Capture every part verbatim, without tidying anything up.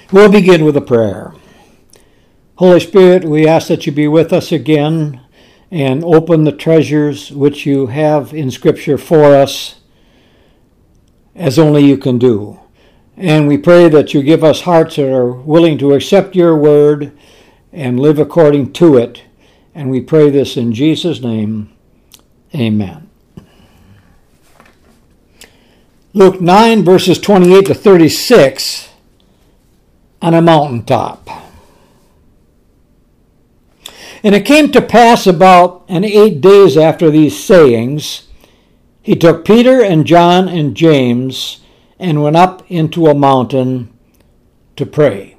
We'll begin with a prayer. Holy Spirit, we ask that you be with us again and open the treasures which you have in Scripture for us as only you can do. And we pray that you give us hearts that are willing to accept your word and live according to it. And we pray this in Jesus' name. Amen. Luke nine, verses twenty-eight to thirty-six, on a mountaintop. And it came to pass about an eight days after these sayings, he took Peter and John and James and went up into a mountain to pray.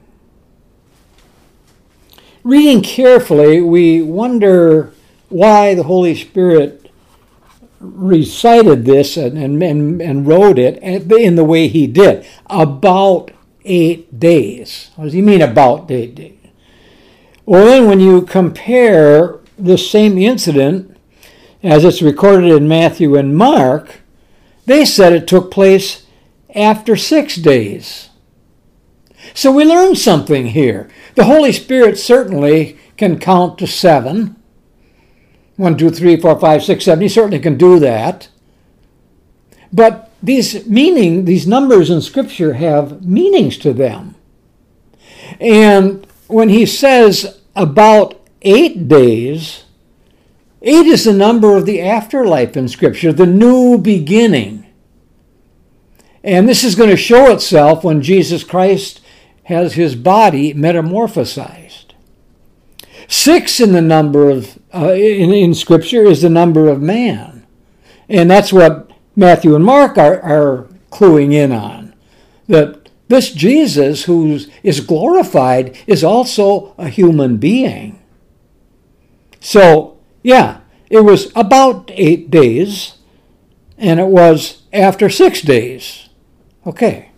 Reading carefully, we wonder why the Holy Spirit recited this and, and, and wrote it in the way he did. About eight days. What does he mean about eight days? Well, then when you compare this same incident as it's recorded in Matthew and Mark, they said it took place after six days. So we learn something here. The Holy Spirit certainly can count to seven. One, two, three, four, five, six, seven. He certainly can do that. But these meaning, these numbers in Scripture have meanings to them. And when he says about eight days, eight is the number of the afterlife in Scripture, the new beginning. And this is going to show itself when Jesus Christ has his body metamorphosized. Six in the number of uh, in, in Scripture is the number of man. And that's what Matthew and Mark are, are cluing in on. That this Jesus who is glorified is also a human being. So, yeah, it was about eight days, and it was after six days. Okay.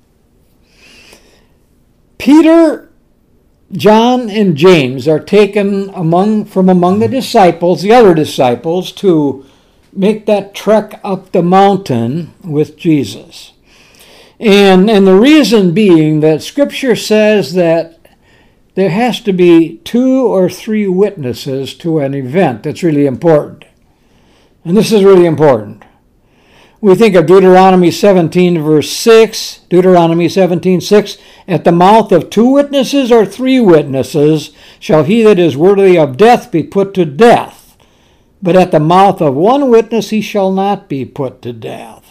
Peter, John, and James are taken among from among the disciples, the other disciples, to make that trek up the mountain with Jesus. And, and the reason being that Scripture says that there has to be two or three witnesses to an event that's really important. And this is really important. We think of Deuteronomy seventeen, verse six, Deuteronomy seventeen, six, at the mouth of two witnesses or three witnesses shall he that is worthy of death be put to death, but at the mouth of one witness he shall not be put to death.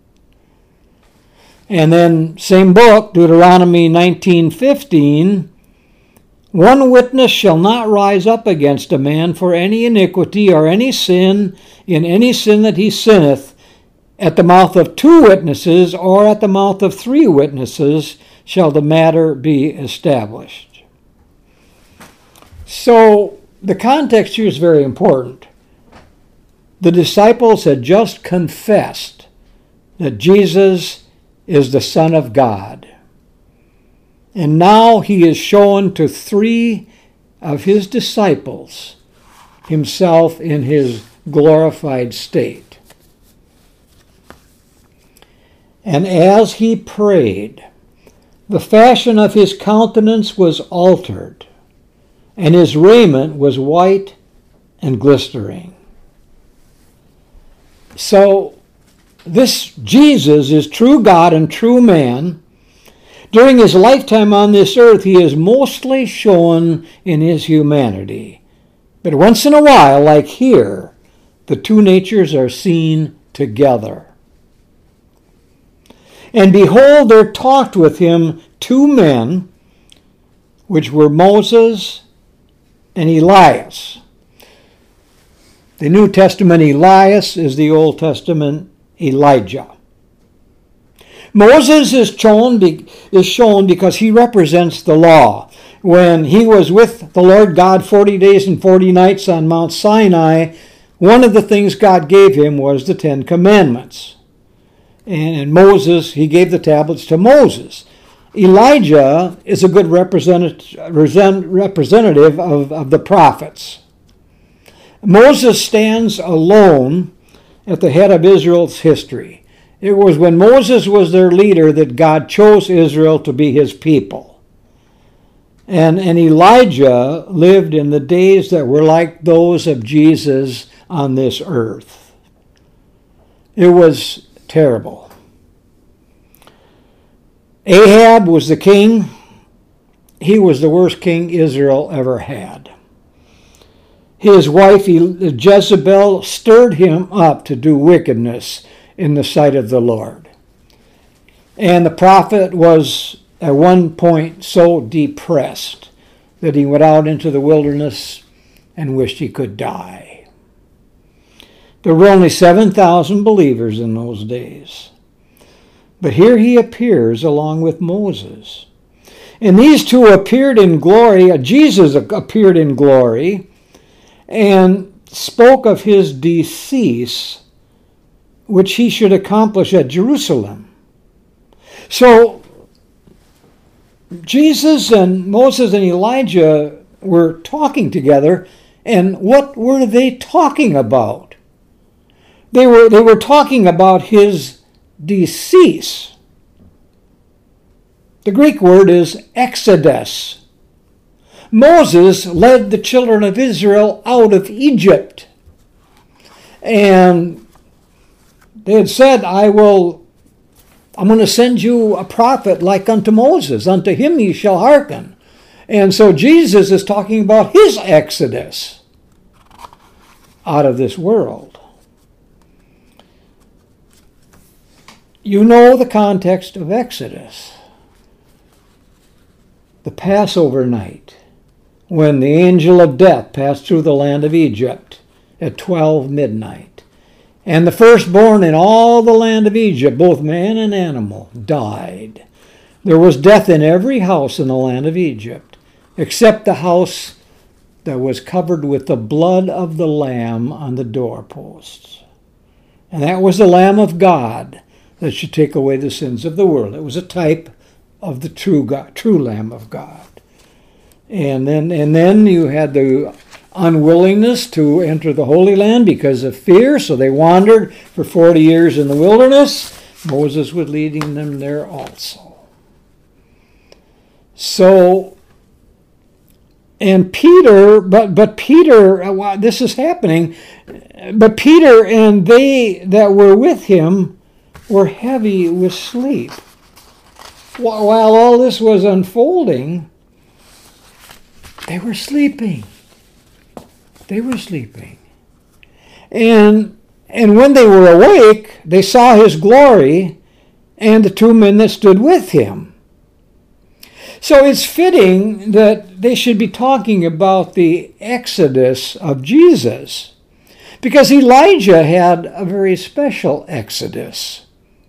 And then, same book, Deuteronomy nineteen, fifteen, one witness shall not rise up against a man for any iniquity or any sin in any sin that he sinneth. At the mouth of two witnesses or at the mouth of three witnesses shall the matter be established. So the context here is very important. The disciples had just confessed that Jesus is the Son of God. And now he is shown to three of his disciples himself in his glorified state. And as he prayed, the fashion of his countenance was altered, and his raiment was white and glistering. So this Jesus is true God and true man. During his lifetime on this earth, he is mostly shown in his humanity. But once in a while, like here, the two natures are seen together. And behold, there talked with him two men, which were Moses and Elias. The New Testament Elias is the Old Testament Elijah. Moses is shown, is shown because he represents the law. When he was with the Lord God forty days and forty nights on Mount Sinai, one of the things God gave him was the Ten Commandments. And Moses, he gave the tablets to Moses. Elijah is a good representative of, of the prophets. Moses stands alone at the head of Israel's history. It was when Moses was their leader that God chose Israel to be his people. And, and Elijah lived in the days that were like those of Jesus on this earth. It was terrible. Ahab was the king. He was the worst king Israel ever had. His wife Jezebel stirred him up to do wickedness in the sight of the Lord. And the prophet was at one point so depressed that he went out into the wilderness and wished he could die. There were only seven thousand believers in those days. But here he appears along with Moses. And these two appeared in glory. Jesus appeared in glory and spoke of his decease, which he should accomplish at Jerusalem. So Jesus and Moses and Elijah were talking together, and what were they talking about? They were, they were talking about his decease. The Greek word is exodus. Moses led the children of Israel out of Egypt. And they had said, I will, I'm going to send you a prophet like unto Moses. Unto him ye shall hearken. And so Jesus is talking about his exodus out of this world. You know the context of Exodus. The Passover night, when the angel of death passed through the land of Egypt at twelve midnight. And the firstborn in all the land of Egypt, both man and animal, died. There was death in every house in the land of Egypt, except the house that was covered with the blood of the Lamb on the doorposts. And that was the Lamb of God that should take away the sins of the world. It was a type of the true God, true Lamb of God. And then, and then you had the unwillingness to enter the Holy Land because of fear, so they wandered for forty years in the wilderness. Moses was leading them there also. So, and Peter, but but Peter, this is happening, but Peter and they that were with him were heavy with sleep. While all this was unfolding, they were sleeping. They were sleeping. And, and when they were awake, they saw his glory and the two men that stood with him. So it's fitting that they should be talking about the exodus of Jesus, because Elijah had a very special exodus.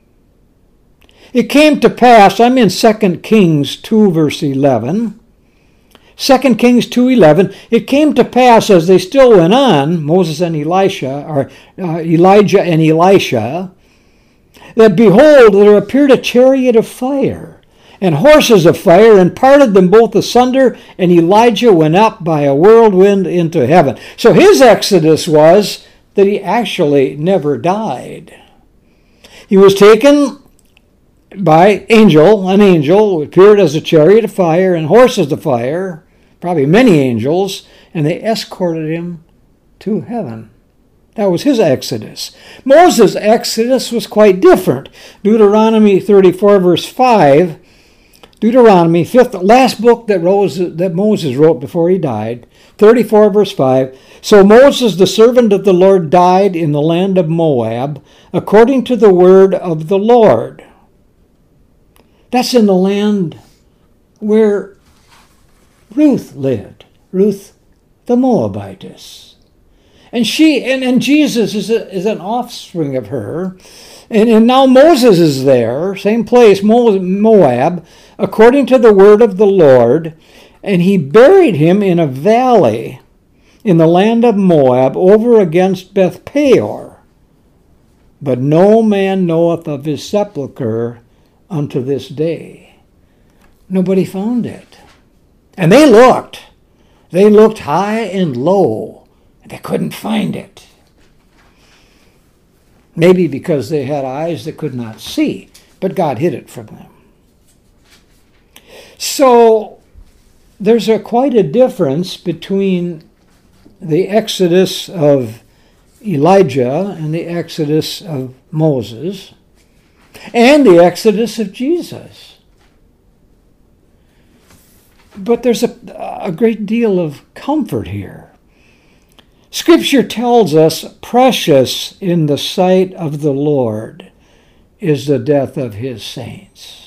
It came to pass, I'm in Second Kings two, verse eleven. Second Kings two eleven, it came to pass as they still went on, Moses and Elisha, or uh, Elijah and Elisha, that behold, there appeared a chariot of fire and horses of fire, and parted them both asunder, and Elijah went up by a whirlwind into heaven. So his exodus was that he actually never died. He was taken by angel, an angel, appeared as a chariot of fire and horses of fire, probably many angels, and they escorted him to heaven. That was his exodus. Moses' exodus was quite different. Deuteronomy thirty-four, verse five, Deuteronomy, fifth, last book that, Rose, that Moses wrote before he died, thirty-four, verse five, so Moses, the servant of the Lord, died in the land of Moab, according to the word of the Lord. That's in the land where Ruth lived, Ruth the Moabitess. And she and, and Jesus is, a, is an offspring of her. And, and now Moses is there, same place, Moab, according to the word of the Lord. And he buried him in a valley in the land of Moab over against Beth Peor. But no man knoweth of his sepulchre unto this day. Nobody found it. And they looked. They looked high and low. And they couldn't find it. Maybe because they had eyes that could not see. But God hid it from them. So there's a quite a difference between the exodus of Elijah and the exodus of Moses and the exodus of Jesus. But there's a, a great deal of comfort here. Scripture tells us precious in the sight of the Lord is the death of his saints.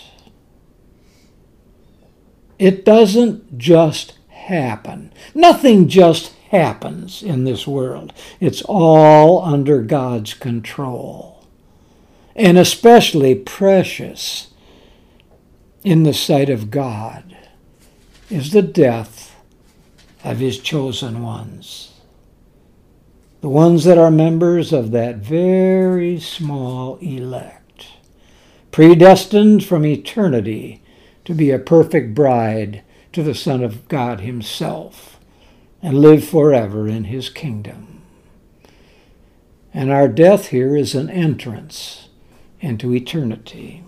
It doesn't just happen. Nothing just happens in this world. It's all under God's control. And especially precious in the sight of God is the death of his chosen ones. The ones that are members of that very small elect, predestined from eternity to be a perfect bride to the Son of God himself and live forever in his kingdom. And our death here is an entrance into eternity.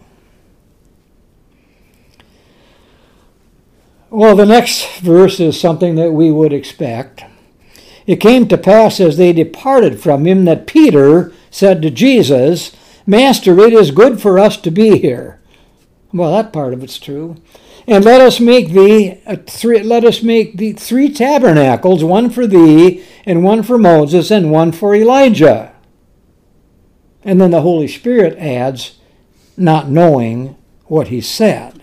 Well, the next verse is something that we would expect. It came to pass as they departed from him that Peter said to Jesus, Master, it is good for us to be here. Well, that part of it's true. And let us make thee a three, let us make thee three tabernacles, one for thee, and one for Moses, and one for Elijah. And then the Holy Spirit adds, not knowing what he said.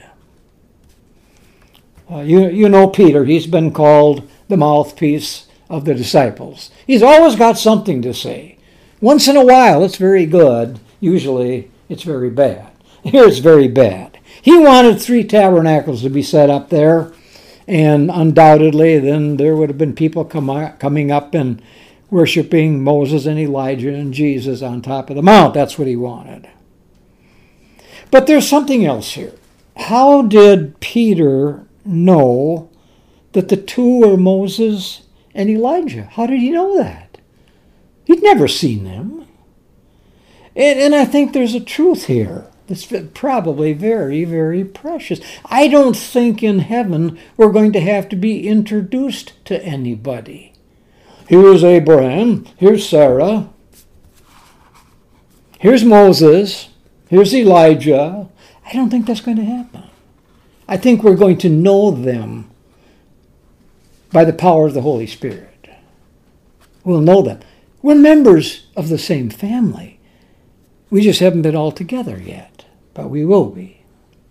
Uh, you, you know Peter, he's been called the mouthpiece of the disciples. He's always got something to say. Once in a while it's very good. Usually it's very bad. Here it's very bad. He wanted three tabernacles to be set up there, and undoubtedly then there would have been people come, coming up and worshiping Moses and Elijah and Jesus on top of the mount. That's what he wanted. But there's something else here. How did Peter know that the two were Moses and Elijah? How did he know that? He'd never seen them. And, and I think there's a truth here that's probably very, very precious. I don't think in heaven we're going to have to be introduced to anybody. Here's Abraham, here's Sarah, here's Moses, here's Elijah. I don't think that's going to happen. I think we're going to know them by the power of the Holy Spirit. We'll know them. We're members of the same family. We just haven't been all together yet, but we will be.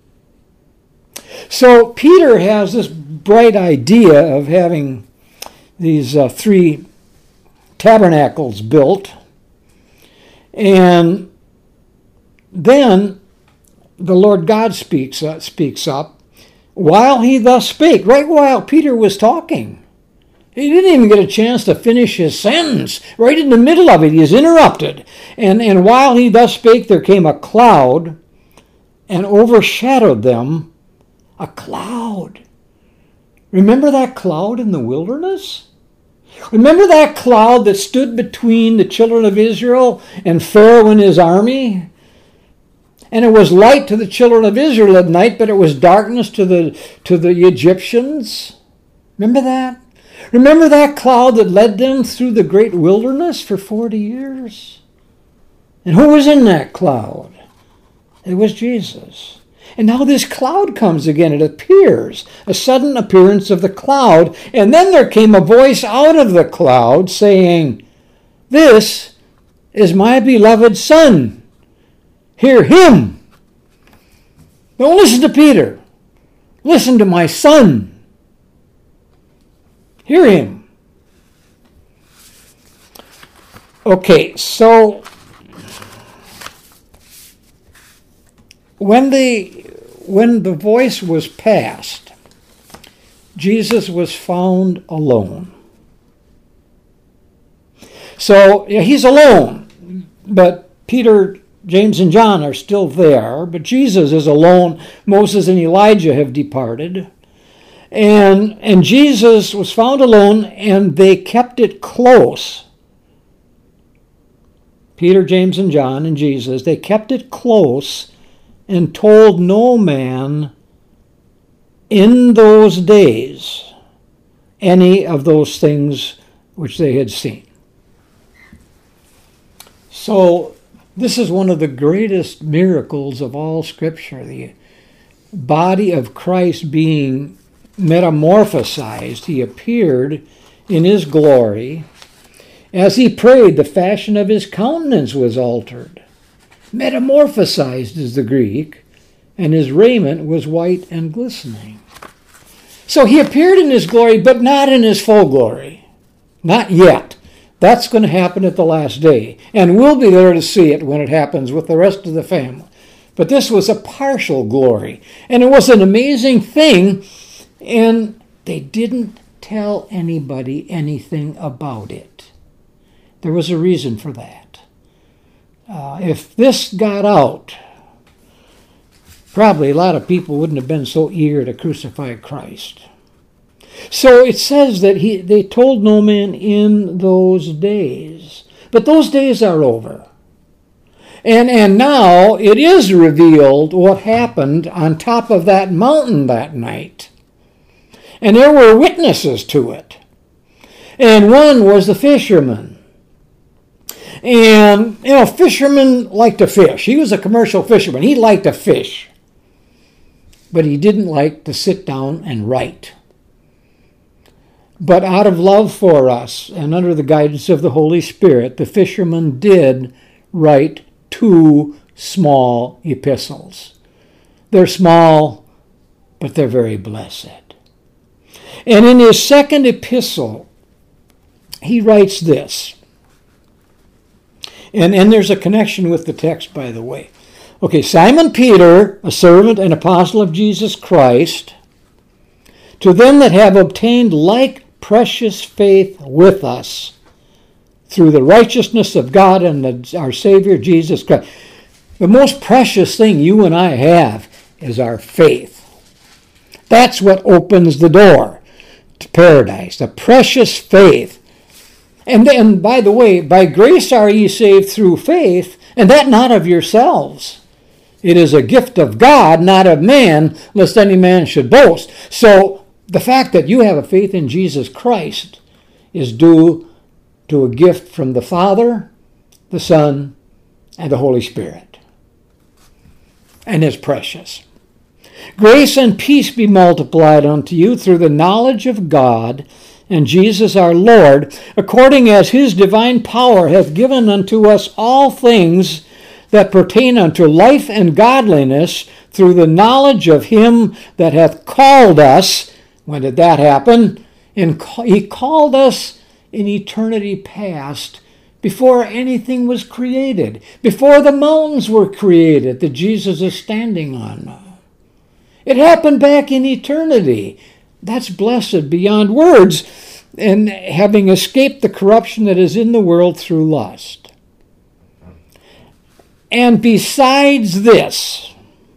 So Peter has this bright idea of having these uh, three tabernacles built, and then the Lord God speaks uh, speaks up while he thus spake, right while Peter was talking. He didn't even get a chance to finish his sentence. Right in the middle of it, he is interrupted. And, and while he thus spake, there came a cloud and overshadowed them. A cloud. Remember that cloud in the wilderness? Remember that cloud that stood between the children of Israel and Pharaoh and his army? And it was light to the children of Israel at night, but it was darkness to the, to the Egyptians. Remember that? Remember that cloud that led them through the great wilderness for forty years? And who was in that cloud? It was Jesus. And now this cloud comes again. It appears, a sudden appearance of the cloud. And then there came a voice out of the cloud saying, This is my beloved Son. Hear him. Don't listen to Peter. Listen to my Son. Hear him. Okay, so when the when the voice was passed, Jesus was found alone. So yeah, he's alone, but Peter, James, and John are still there, but Jesus is alone. Moses and Elijah have departed. And, and Jesus was found alone, and they kept it close. Peter, James, and John, and Jesus, they kept it close and told no man in those days any of those things which they had seen. So this is one of the greatest miracles of all Scripture, the body of Christ being metamorphosized. He appeared in his glory. As he prayed, the fashion of his countenance was altered. Metamorphosized is the Greek, and his raiment was white and glistening. So he appeared in his glory, but not in his full glory. Not yet. That's going to happen at the last day, and we'll be there to see it when it happens with the rest of the family. But this was a partial glory, and it was an amazing thing, and they didn't tell anybody anything about it. There was a reason for that. Uh, if this got out, probably a lot of people wouldn't have been so eager to crucify Christ. So it says that he, they told no man in those days. But those days are over. And, and now it is revealed what happened on top of that mountain that night. And there were witnesses to it. And one was the fisherman. And, you know, fishermen like to fish. He was a commercial fisherman. He liked to fish. But he didn't like to sit down and write. But out of love for us and under the guidance of the Holy Spirit, the fisherman did write two small epistles. They're small, but they're very blessed. And in his second epistle, he writes this. And, and there's a connection with the text, by the way. Okay, Simon Peter, a servant and apostle of Jesus Christ, to them that have obtained like precious faith with us through the righteousness of God and the, our Savior Jesus Christ. The most precious thing you and I have is our faith. That's what opens the door to paradise, the precious faith. And then, by the way, by grace are ye saved through faith, and that not of yourselves. It is a gift of God, not of man, lest any man should boast. So the fact that you have a faith in Jesus Christ is due to a gift from the Father, the Son, and the Holy Spirit. And it's precious. Grace and peace be multiplied unto you through the knowledge of God and Jesus our Lord, according as his divine power hath given unto us all things that pertain unto life and godliness, through the knowledge of him that hath called us. When did that happen? And he called us in eternity past, before anything was created, before the mountains were created that Jesus is standing on now. It happened back in eternity. That's blessed beyond words, and having escaped the corruption that is in the world through lust. And besides this,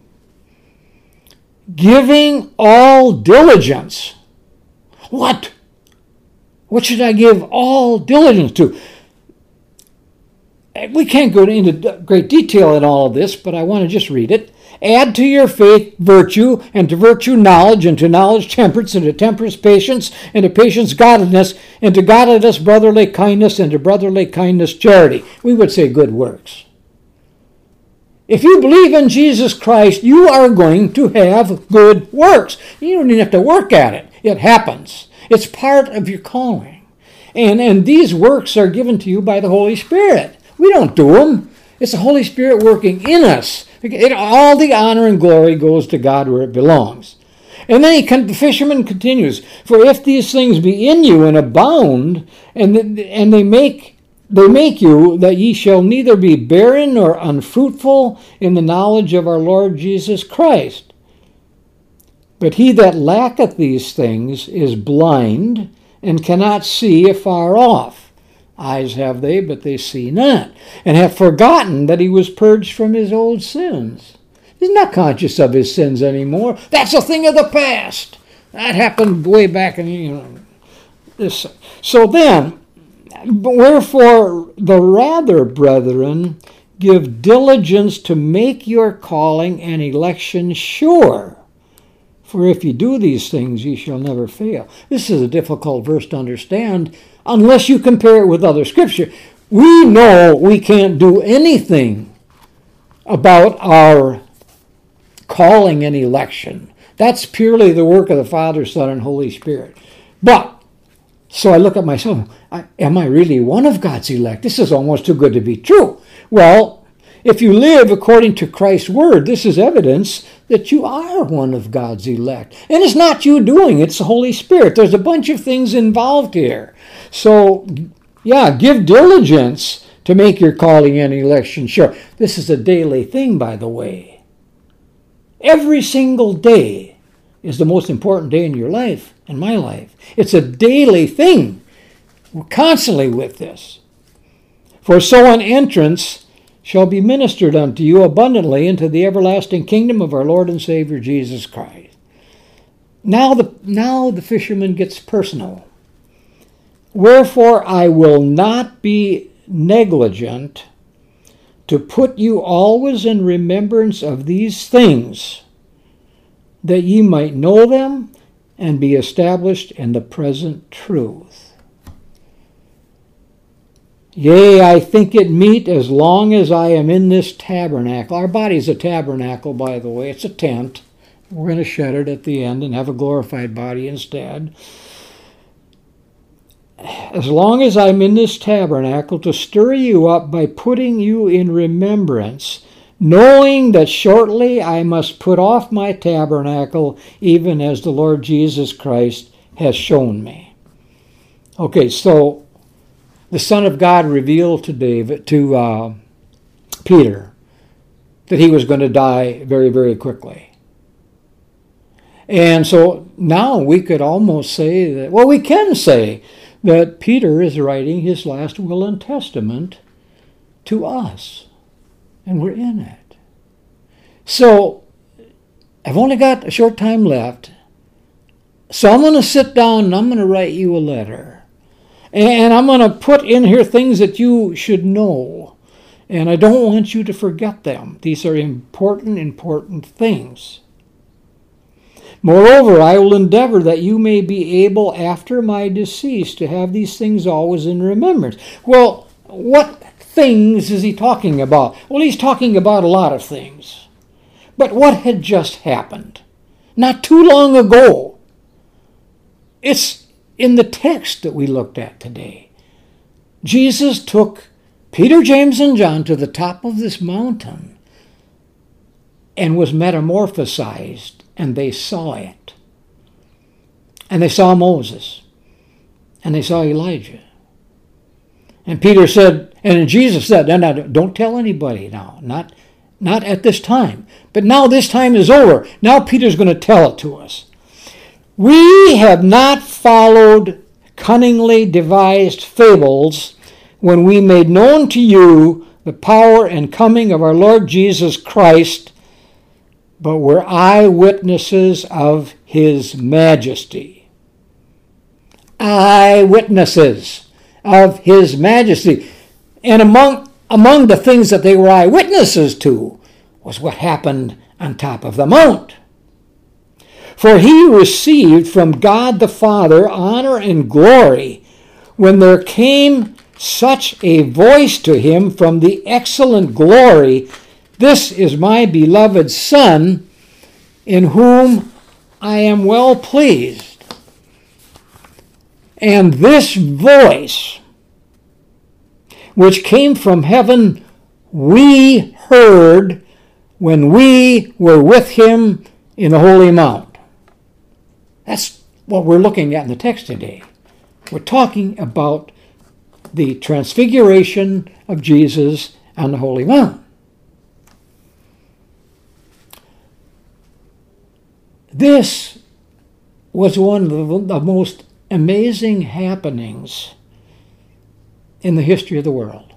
giving all diligence. What? What should I give all diligence to? We can't go into great detail in all of this, but I want to just read it. Add to your faith virtue, and to virtue knowledge, and to knowledge temperance, and to temperance patience, and to patience godliness, and to godliness brotherly kindness, and to brotherly kindness charity. We would say good works. If you believe in Jesus Christ, you are going to have good works. You don't even have to work at it. It happens. It's part of your calling. And, and these works are given to you by the Holy Spirit. We don't do them. It's the Holy Spirit working in us. It, all the honor and glory goes to God where it belongs. And then he, the fisherman continues, for if these things be in you and abound, and, and they make they make you that ye shall neither be barren nor unfruitful in the knowledge of our Lord Jesus Christ. But he that lacketh these things is blind, and cannot see afar off. Eyes have they, but they see not, and have forgotten that he was purged from his old sins. He's not conscious of his sins anymore. That's a thing of the past. That happened way back in, you know, this. So then, wherefore the rather, brethren, give diligence to make your calling and election sure. For if you do these things, ye shall never fail. This is a difficult verse to understand unless you compare it with other scripture. We know we can't do anything about our calling and election. That's purely the work of the Father, Son, and Holy Spirit. But, so I look at myself, I, am I really one of God's elect? This is almost too good to be true. Well, if you live according to Christ's word, this is evidence that you are one of God's elect. And it's not you doing it, it's the Holy Spirit. There's a bunch of things involved here. So, yeah, give diligence to make your calling and election sure. This is a daily thing, by the way. Every single day is the most important day in your life, in my life. It's a daily thing. We're constantly with this. For so an entrance shall be ministered unto you abundantly into the everlasting kingdom of our Lord and Savior Jesus Christ. Now the, now the fisherman gets personal. Wherefore I will not be negligent to put you always in remembrance of these things, that ye might know them and be established in the present truth. Yea, I think it meet as long as I am in this tabernacle. Our body's a tabernacle, by the way. It's a tent. We're going to shed it at the end and have a glorified body instead. As long as I'm in this tabernacle, to stir you up by putting you in remembrance, knowing that shortly I must put off my tabernacle, even as the Lord Jesus Christ has shown me. Okay, so the Son of God revealed to David, to uh, Peter, that he was going to die very, very quickly. And so now we could almost say that, well, we can say that Peter is writing his last will and testament to us. And we're in it. So I've only got a short time left. So I'm going to sit down and I'm going to write you a letter. And I'm going to put in here things that you should know. And I don't want you to forget them. These are important, important things. Moreover, I will endeavor that you may be able after my decease to have these things always in remembrance. Well, what things is he talking about? Well, he's talking about a lot of things. But what had just happened? Not too long ago. It's in the text that we looked at today. Jesus took Peter, James, and John to the top of this mountain and was metamorphosized, and they saw it. And they saw Moses, and they saw Elijah. And Peter said, and Jesus said, no, no, don't tell anybody now, not, not at this time. But now this time is over. Now Peter's going to tell it to us. We have not followed cunningly devised fables when we made known to you the power and coming of our Lord Jesus Christ, but were eyewitnesses of his majesty. Eyewitnesses of his majesty. And among, among the things that they were eyewitnesses to was what happened on top of the mount. For he received from God the Father honor and glory when there came such a voice to him from the excellent glory, "This is my beloved Son, in whom I am well pleased." And this voice, which came from heaven, we heard when we were with him in the holy mount. That's what we're looking at in the text today. We're talking about the transfiguration of Jesus on the Holy Mount. This was one of the most amazing happenings in the history of the world.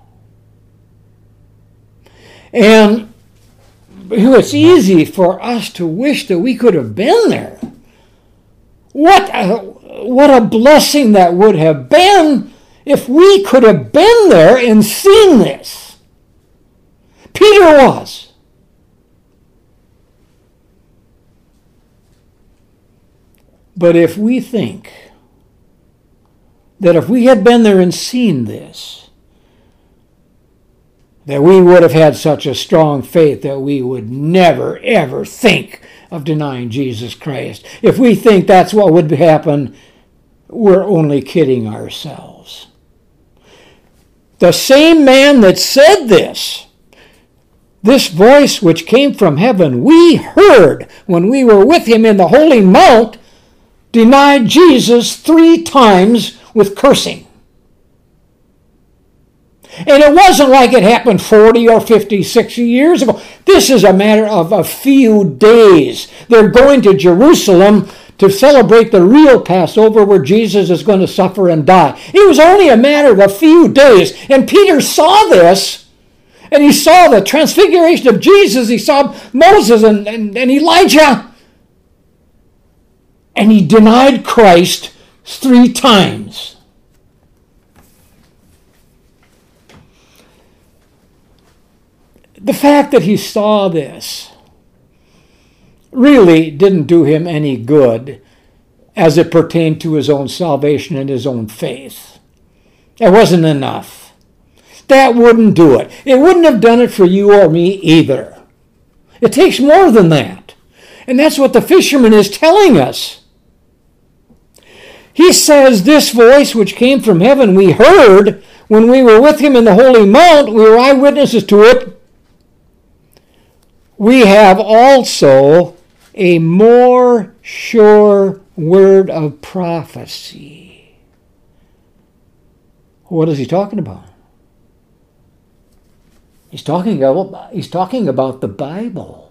And it's easy for us to wish that we could have been there. What a, what a blessing that would have been if we could have been there and seen this. Peter was. But if we think that if we had been there and seen this, that we would have had such a strong faith that we would never, ever think of denying Jesus Christ. If we think that's what would happen, we're only kidding ourselves. The same man that said this, this voice which came from heaven, we heard when we were with him in the Holy Mount, denied Jesus three times with cursing. And it wasn't like it happened forty or fifty, sixty years ago. This is a matter of a few days. They're going to Jerusalem to celebrate the real Passover where Jesus is going to suffer and die. It was only a matter of a few days. And Peter saw this, and he saw the transfiguration of Jesus. He saw Moses and, and, and Elijah. And he denied Christ three times. The fact that he saw this really didn't do him any good as it pertained to his own salvation and his own faith. It wasn't enough. That wouldn't do it. It wouldn't have done it for you or me either. It takes more than that. And that's what the fisherman is telling us. He says, this voice which came from heaven we heard when we were with him in the Holy Mount. We were eyewitnesses to it. We have also a more sure word of prophecy. What is he talking about? He's talking about, he's talking about the Bible.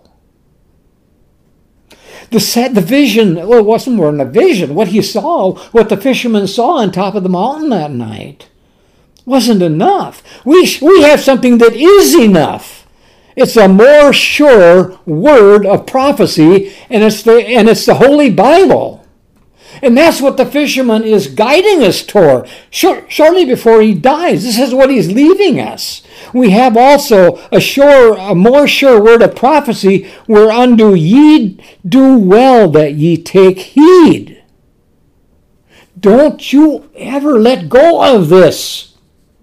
The set, the vision, well, it wasn't more than a vision. What he saw, what the fisherman saw on top of the mountain that night, wasn't enough. We, we have something that is enough. It's a more sure word of prophecy, and it's the and it's the Holy Bible. And that's what the fisherman is guiding us toward. Short, shortly before he dies, this is what he's leaving us. We have also a sure, a more sure word of prophecy, whereunto ye do well that ye take heed. Don't you ever let go of this.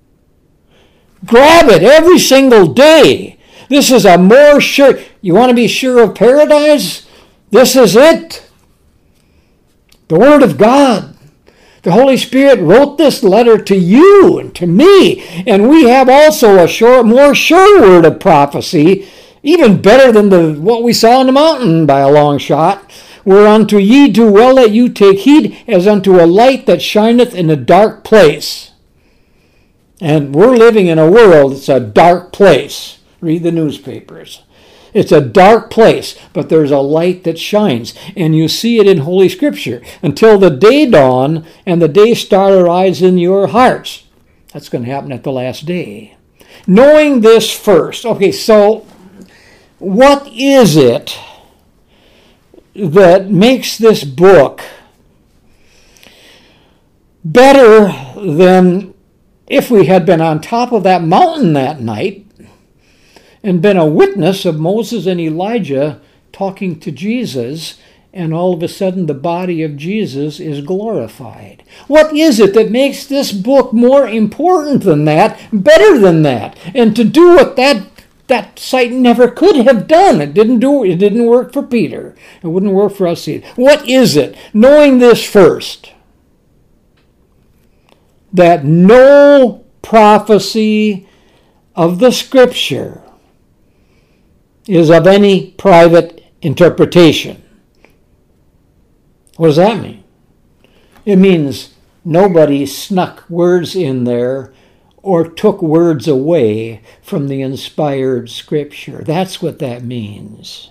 Grab it every single day. This is a more sure. You want to be sure of paradise? This is it. The Word of God. The Holy Spirit wrote this letter to you and to me. And we have also a sure, more sure word of prophecy, even better than the what we saw on the mountain by a long shot. Whereunto ye do well that you take heed, as unto a light that shineth in a dark place. And we're living in a world that's a dark place. Read the newspapers. It's a dark place, but there's a light that shines, and you see it in Holy Scripture until the day dawn and the day star arise in your hearts. That's going to happen at the last day. Knowing this first. Okay, so what is it that makes this book better than if we had been on top of that mountain that night and been a witness of Moses and Elijah talking to Jesus, and all of a sudden the body of Jesus is glorified? What is it that makes this book more important than that, better than that? And to do what that that site never could have done. It didn't do it didn't work for Peter. It wouldn't work for us either. What is it? Knowing this first, that no prophecy of the Scripture is of any private interpretation. What does that mean? It means nobody snuck words in there or took words away from the inspired Scripture. That's what that means.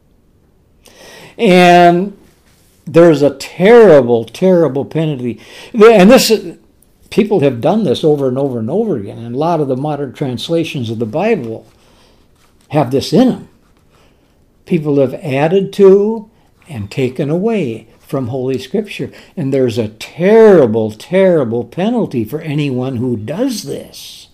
And there's a terrible, terrible penalty. And this is, people have done this over and over and over again. And a lot of the modern translations of the Bible have this in them. People have added to and taken away from Holy Scripture. And there's a terrible, terrible penalty for anyone who does this.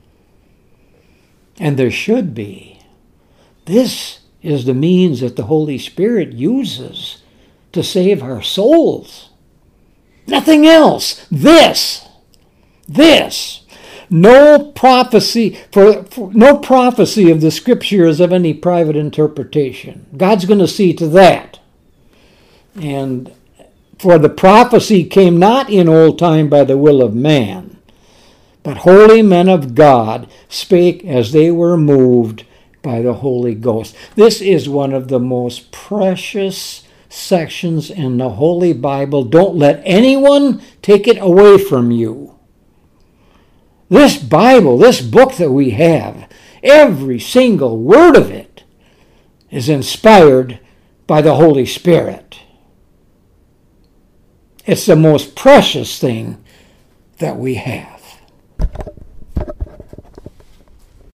And there should be. This is the means that the Holy Spirit uses to save our souls. Nothing else. This. This. No prophecy for, for no prophecy of the Scripture is of any private interpretation. God's going to see to that. And for the prophecy came not in old time by the will of man, but holy men of God spake as they were moved by the Holy Ghost. This is one of the most precious sections in the Holy Bible. Don't let anyone take it away from you. This Bible, this book that we have, every single word of it is inspired by the Holy Spirit. It's the most precious thing that we have.